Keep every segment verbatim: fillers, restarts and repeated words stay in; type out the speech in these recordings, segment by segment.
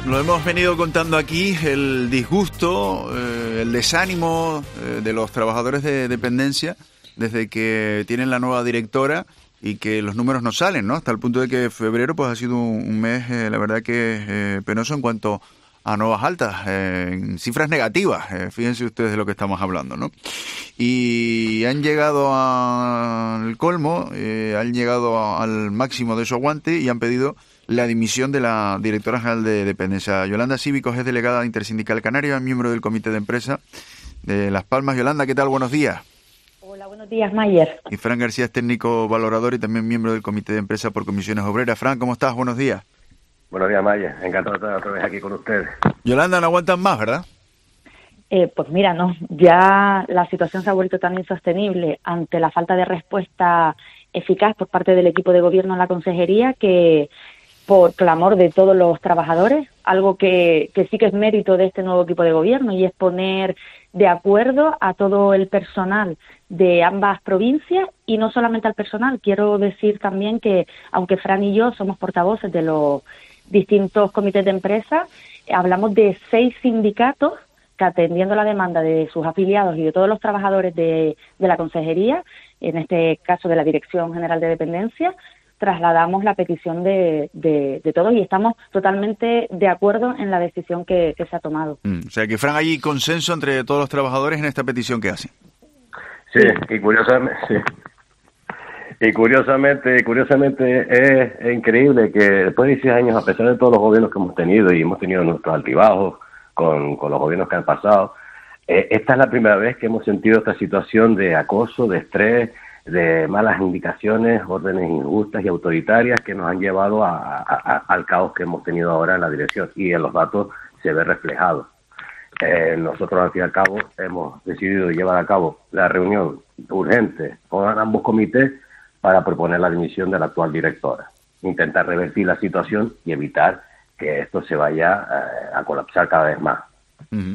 Lo hemos venido contando aquí, el disgusto, eh, el desánimo eh, de los trabajadores de dependencia desde que tienen la nueva directora y que los números no salen, ¿no? Hasta el punto de que febrero pues ha sido un, un mes, eh, la verdad que eh, penoso en cuanto a nuevas altas, eh, en cifras negativas, eh, fíjense ustedes de lo que estamos hablando, ¿no? Y han llegado al colmo, eh, han llegado a, al máximo de su aguante y han pedido la dimisión de la directora general de dependencia. Yolanda Cívicos es delegada intersindical canaria, miembro del comité de empresa de Las Palmas. Yolanda, ¿qué tal? Buenos días. Hola, buenos días, Mayer. Y Fran García es técnico valorador y también miembro del comité de empresa por comisiones obreras. Fran, ¿cómo estás? Buenos días. Buenos días, Mayer. Encantado de estar otra vez aquí con ustedes. Yolanda, no aguantan más, ¿verdad? Eh, pues mira, no, ya la situación se ha vuelto tan insostenible ante la falta de respuesta eficaz por parte del equipo de gobierno en la consejería que, por clamor de todos los trabajadores, algo que, que sí que es mérito de este nuevo equipo de gobierno, y es poner de acuerdo a todo el personal de ambas provincias, y no solamente al personal. Quiero decir también que, aunque Fran y yo somos portavoces de los distintos comités de empresa, hablamos de seis sindicatos que, atendiendo la demanda de sus afiliados y de todos los trabajadores de, de la consejería, en este caso de la Dirección General de Dependencia, trasladamos la petición de, de, de todos y estamos totalmente de acuerdo en la decisión que, que se ha tomado. Mm, o sea que, Fran, hay consenso entre todos los trabajadores en esta petición que hacen. Sí, y curiosamente, sí. Y curiosamente, curiosamente es, es increíble que después de dieciséis años, a pesar de todos los gobiernos que hemos tenido, y hemos tenido nuestros altibajos con, con los gobiernos que han pasado, eh, esta es la primera vez que hemos sentido esta situación de acoso, de estrés, de malas indicaciones, órdenes injustas y autoritarias que nos han llevado a, a, a, al caos que hemos tenido ahora en la dirección, y en los datos se ve reflejado. Eh, nosotros, al fin y al cabo, hemos decidido llevar a cabo la reunión urgente con ambos comités para proponer la dimisión de la actual directora, intentar revertir la situación y evitar que esto se vaya eh, a colapsar cada vez más. Uh-huh.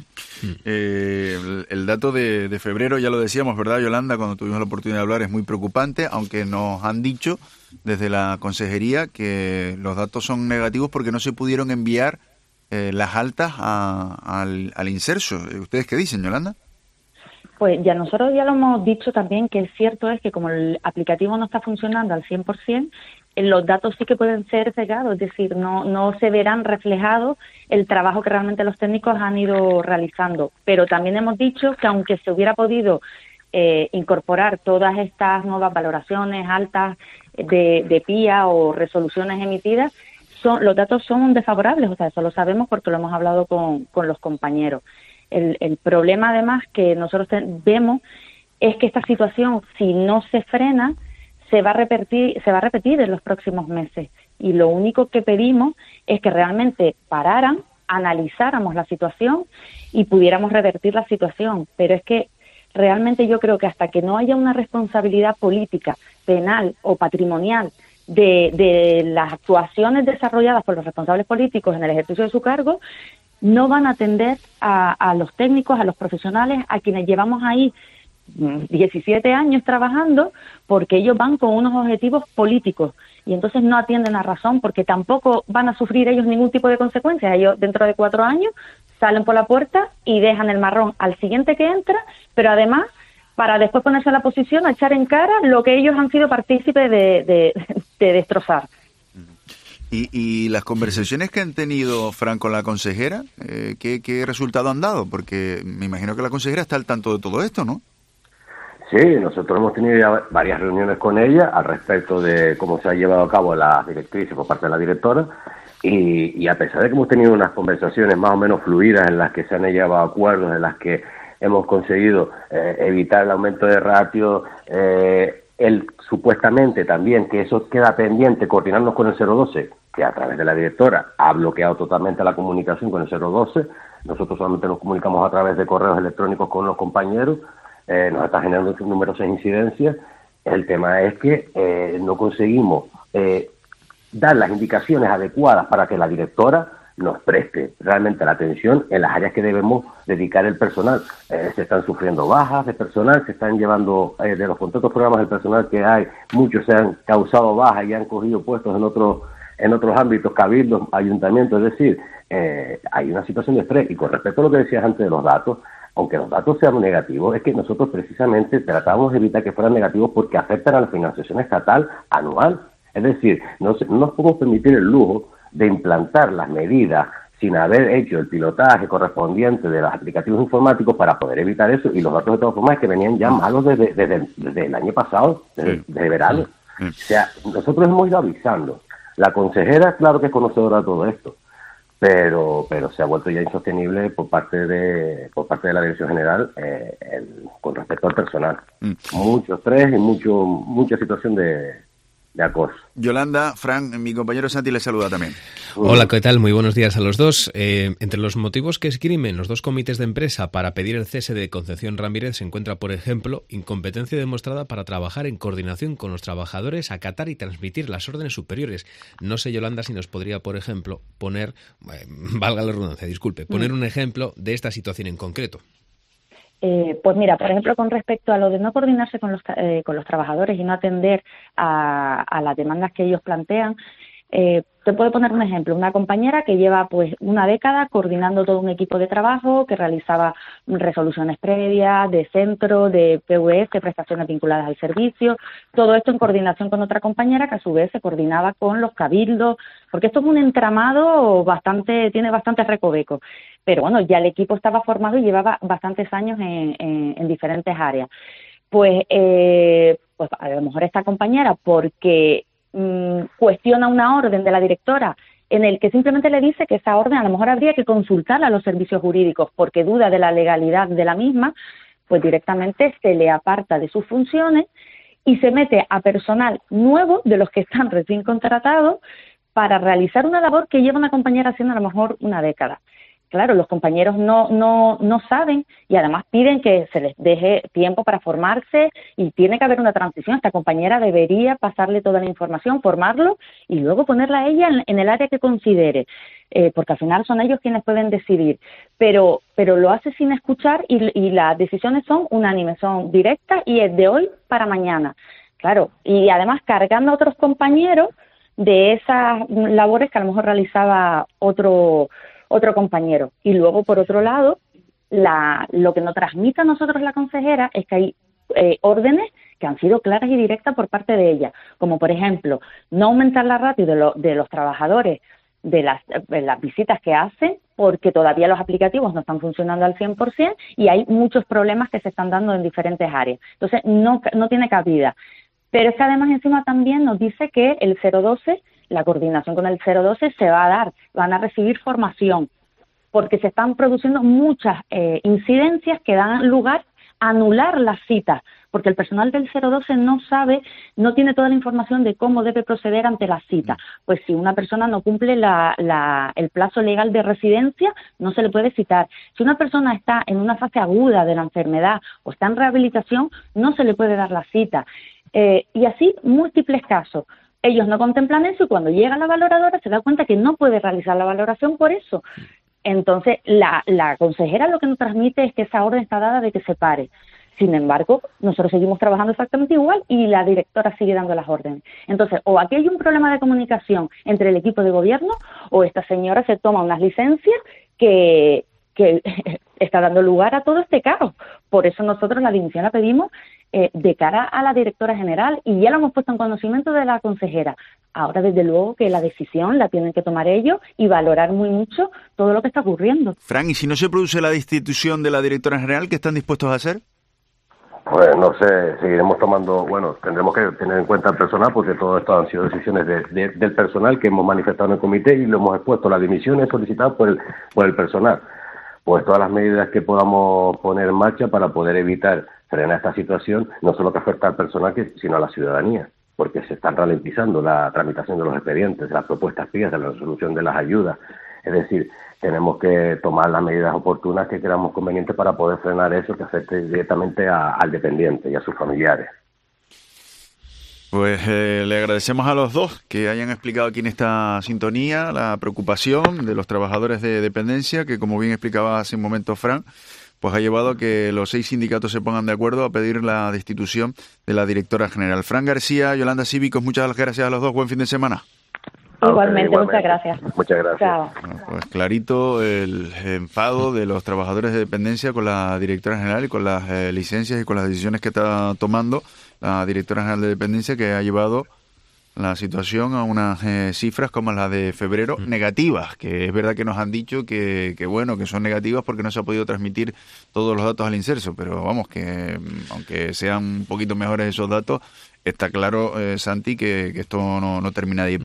Eh, el, el dato de, de febrero, ya lo decíamos, ¿verdad, Yolanda? Cuando tuvimos la oportunidad de hablar, es muy preocupante, aunque nos han dicho desde la consejería que los datos son negativos porque no se pudieron enviar eh, las altas a, al, al inserso. ¿Ustedes qué dicen, Yolanda? Pues ya nosotros ya lo hemos dicho también, que es cierto es que como el aplicativo no está funcionando al cien por ciento, los datos sí que pueden ser cegados, es decir, no, no se verán reflejados el trabajo que realmente los técnicos han ido realizando. Pero también hemos dicho que aunque se hubiera podido eh, incorporar todas estas nuevas valoraciones altas de, de P I A o resoluciones emitidas, son, los datos son desfavorables, o sea, eso lo sabemos porque lo hemos hablado con, con los compañeros. El, el problema, además, que nosotros te, vemos es que esta situación, si no se frena, se va a repetir, se va a repetir en los próximos meses. Y lo único que pedimos es que realmente pararan, analizáramos la situación y pudiéramos revertir la situación. Pero es que realmente yo creo que hasta que no haya una responsabilidad política, penal o patrimonial de, de las actuaciones desarrolladas por los responsables políticos en el ejercicio de su cargo, no van a atender a, a los técnicos, a los profesionales, a quienes llevamos ahí diecisiete años trabajando, porque ellos van con unos objetivos políticos y entonces no atienden a razón, porque tampoco van a sufrir ellos ningún tipo de consecuencias. Ellos dentro de cuatro años salen por la puerta y dejan el marrón al siguiente que entra, pero además para después ponerse a la posición a echar en cara lo que ellos han sido partícipes de, de, de destrozar. Y, y las conversaciones que han tenido, Fran, con la consejera, eh, ¿qué, ¿qué resultado han dado? Porque me imagino que la consejera está al tanto de todo esto, ¿no? Sí, nosotros hemos tenido ya varias reuniones con ella al respecto de cómo se ha llevado a cabo las directrices por parte de la directora, y, y a pesar de que hemos tenido unas conversaciones más o menos fluidas en las que se han llevado acuerdos, en las que hemos conseguido eh, evitar el aumento de ratio, eh, el supuestamente también que eso queda pendiente, coordinarnos con el cero doce, que a través de la directora ha bloqueado totalmente la comunicación con el cero doce, nosotros solamente nos comunicamos a través de correos electrónicos con los compañeros, eh, nos está generando numerosas incidencias. El tema es que eh, no conseguimos eh, dar las indicaciones adecuadas para que la directora nos preste realmente la atención en las áreas que debemos dedicar el personal. Eh, se están sufriendo bajas de personal, se están llevando eh, de los contratos programas del personal que hay, muchos se han causado bajas y han cogido puestos en otros en otros ámbitos, cabildos, ayuntamientos, es decir, eh, hay una situación de estrés. Y con respecto a lo que decías antes de los datos, aunque los datos sean negativos, es que nosotros precisamente tratamos de evitar que fueran negativos porque afectan a la financiación estatal anual. Es decir, no, se, no nos podemos permitir el lujo de implantar las medidas sin haber hecho el pilotaje correspondiente de los aplicativos informáticos para poder evitar eso, y los datos de todas formas es que venían ya malos desde, desde, desde el año pasado, desde, sí. desde verano. Sí. O sea, nosotros hemos ido avisando. La consejera, claro que es conocedora de todo esto, pero pero se ha vuelto ya insostenible por parte de por parte de la Dirección General eh, el, con respecto al personal. Mm. Mucho estrés y mucho mucha situación de, de acoso. Yolanda, Fran, mi compañero Santi les saluda también. Hola, ¿qué tal? Muy buenos días a los dos. Eh, entre los motivos que esgrimen los dos comités de empresa para pedir el cese de Concepción Ramírez se encuentra, por ejemplo, incompetencia demostrada para trabajar en coordinación con los trabajadores, acatar y transmitir las órdenes superiores. No sé, Yolanda, si nos podría, por ejemplo, poner, eh, valga la redundancia, disculpe, poner un ejemplo de esta situación en concreto. Eh, pues mira, por ejemplo, con respecto a lo de no coordinarse con los, eh, con los trabajadores y no atender a, a las demandas que ellos plantean, eh, te puedo poner un ejemplo. Una compañera que lleva pues una década coordinando todo un equipo de trabajo que realizaba resoluciones previas de centro, de P V S, prestaciones vinculadas al servicio, todo esto en coordinación con otra compañera que a su vez se coordinaba con los cabildos, porque esto es un entramado bastante, tiene bastantes recovecos. Pero bueno, ya el equipo estaba formado y llevaba bastantes años en, en, en diferentes áreas. Pues, eh, pues a lo mejor esta compañera, porque mmm, cuestiona una orden de la directora en el que simplemente le dice que esa orden a lo mejor habría que consultarla a los servicios jurídicos porque duda de la legalidad de la misma, pues directamente se le aparta de sus funciones y se mete a personal nuevo de los que están recién contratados para realizar una labor que lleva una compañera haciendo a lo mejor una década. Claro, los compañeros no, no, no saben y además piden que se les deje tiempo para formarse y tiene que haber una transición. Esta compañera debería pasarle toda la información, formarlo y luego ponerla a ella en, en el área que considere, eh, porque al final son ellos quienes pueden decidir. Pero, pero lo hace sin escuchar y, y las decisiones son unánimes, son directas y es de hoy para mañana. Claro, y además cargando a otros compañeros de esas labores que a lo mejor realizaba otro otro compañero. Y luego, por otro lado, la, lo que nos transmite a nosotros la consejera es que hay eh, órdenes que han sido claras y directas por parte de ella, como por ejemplo, no aumentar la ratio de, lo, de los trabajadores de las, de las visitas que hacen, porque todavía los aplicativos no están funcionando al cien por ciento y hay muchos problemas que se están dando en diferentes áreas. Entonces, no, no tiene cabida. Pero es que además encima también nos dice que el cero doce, la coordinación con el cero doce se va a dar, van a recibir formación, porque se están produciendo muchas eh, incidencias que dan lugar a anular las citas, porque el personal del cero doce no sabe, no tiene toda la información de cómo debe proceder ante la cita. Pues si una persona no cumple la, la, el plazo legal de residencia, no se le puede citar. Si una persona está en una fase aguda de la enfermedad o está en rehabilitación, no se le puede dar la cita. Eh, y así múltiples casos. Ellos no contemplan eso y cuando llega la valoradora se da cuenta que no puede realizar la valoración por eso. Entonces, la, la consejera lo que nos transmite es que esa orden está dada de que se pare. Sin embargo, nosotros seguimos trabajando exactamente igual y la directora sigue dando las órdenes. Entonces, o aquí hay un problema de comunicación entre el equipo de gobierno o esta señora se toma unas licencias que, que está dando lugar a todo este caos. Por eso nosotros la dimisión la pedimos eh, de cara a la directora general y ya lo hemos puesto en conocimiento de la consejera. Ahora, desde luego, que la decisión la tienen que tomar ellos y valorar muy mucho todo lo que está ocurriendo. Fran, ¿y si no se produce la destitución de la directora general, qué están dispuestos a hacer? Pues no sé, seguiremos tomando, bueno, tendremos que tener en cuenta el personal porque todo esto han sido decisiones de, de, del personal que hemos manifestado en el comité y lo hemos expuesto. La dimisión es solicitada por el, por el personal. Pues todas las medidas que podamos poner en marcha para poder evitar frenar esta situación, no solo que afecta al personal, sino a la ciudadanía, porque se están ralentizando la tramitación de los expedientes, de las propuestas P I A, de la resolución de las ayudas. Es decir, tenemos que tomar las medidas oportunas que creamos convenientes para poder frenar eso que afecte directamente a, al dependiente y a sus familiares. Pues eh, le agradecemos a los dos que hayan explicado aquí en esta sintonía la preocupación de los trabajadores de dependencia, que como bien explicaba hace un momento Fran, pues ha llevado a que los seis sindicatos se pongan de acuerdo a pedir la destitución de la directora general. Fran García, Yolanda Cívicos, muchas gracias a los dos. Buen fin de semana. Igualmente, muchas gracias. Muchas gracias. Chao. Bueno, pues clarito el enfado de los trabajadores de dependencia con la directora general y con las eh, licencias y con las decisiones que está tomando la directora general de dependencia, que ha llevado la situación a unas eh, cifras como las de febrero negativas, que es verdad que nos han dicho que, que bueno, que son negativas porque no se ha podido transmitir todos los datos al Inserso, pero vamos, que aunque sean un poquito mejores esos datos, está claro, eh, Santi, que, que esto no, no termina de ir